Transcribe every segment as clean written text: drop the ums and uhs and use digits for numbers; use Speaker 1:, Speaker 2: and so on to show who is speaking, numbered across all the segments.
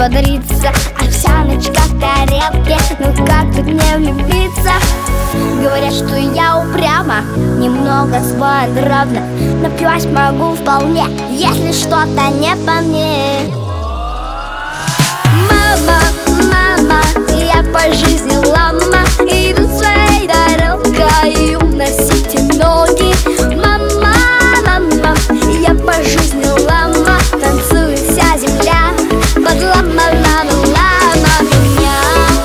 Speaker 1: взбодриться. Овсяночка в тарелке, ну как тут не влюбиться? Говорят, что я упряма, немного своенравна. Напилась могу вполне, если что-то не по мне. Мама, мама, я по жизни лама, иду своей дорогой, уносите ноги. Мама, мама, я по жизни лама, танцует вся земля под лама-лама-лама меня.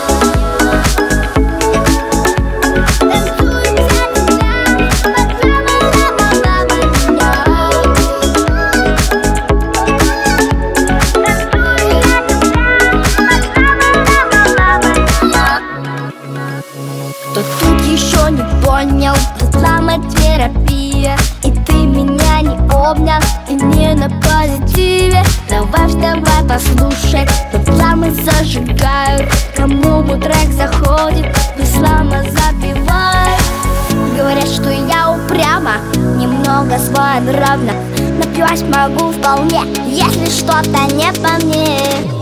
Speaker 1: Танцует вся земля под лама-лама-лама меня. Кто тут еще не понял, тут лама-терапия, и ты меня не обнял, и не на позитиве. Давай вставай послушай, тут ламы зажигают. Кому трек заходит, пусть лама запевает. Говорят, что я упряма, немного своенравна. Напилась могу вполне, если что-то не по мне.